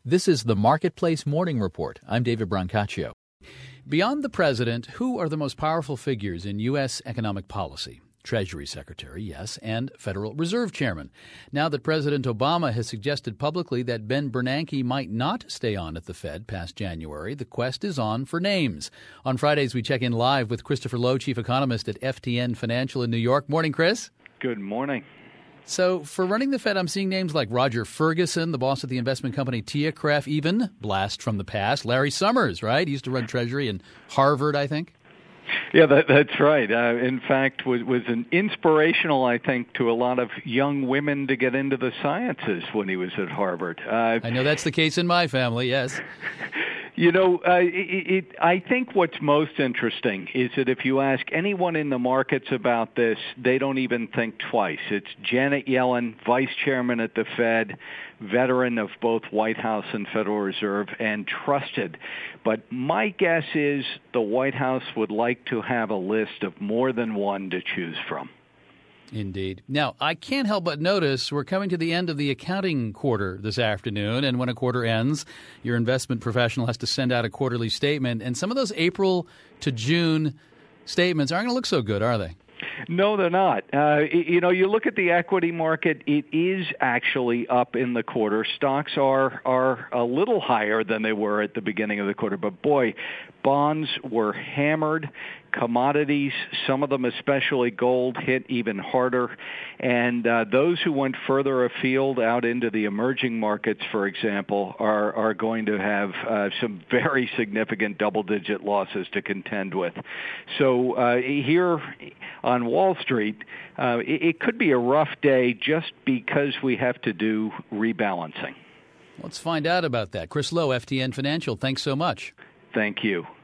This is the Marketplace Morning Report. I'm David Brancaccio. Beyond the president, who are the most powerful figures in U.S. economic policy? Treasury Secretary, yes, and Federal Reserve Chairman. Now that President Obama has suggested publicly that Ben Bernanke might not stay on at the Fed past January, the quest is on for names. On Fridays, we check in live with Christopher Lowe, chief economist at FTN Financial in New York. Morning, Chris. Good morning. So for running the Fed, I'm seeing names like Roger Ferguson, the boss of the investment company TIAA-CREF, even, blast from the past. Larry Summers, right? He used to run Treasury in Harvard, I think. Yeah, that's right. In fact, was an inspirational, I think, to a lot of young women to get into the sciences when he was at Harvard. I know that's the case in my family, yes. You know, I think what's most interesting is that if you ask anyone in the markets about this, they don't even think twice. It's Janet Yellen, vice chairman at the Fed, veteran of both White House and Federal Reserve, and trusted. But my guess is the White House would like to have a list of more than one to choose from. Indeed. Now, I can't help but notice we're coming to the end of the accounting quarter this afternoon, and when a quarter ends, your investment professional has to send out a quarterly statement, and some of those April to June statements aren't going to look so good, are they? No, they're not. You look at the equity market, it is actually up in the quarter. Stocks are a little higher than they were at the beginning of the quarter, but boy, bonds were hammered. Commodities, some of them, especially gold, hit even harder. And those who went further afield out into the emerging markets, for example, are going to have some very significant double-digit losses to contend with. So here on Wall Street, it could be a rough day just because we have to do rebalancing. Let's find out about that. Chris Lowe, FTN Financial, thanks so much. Thank you.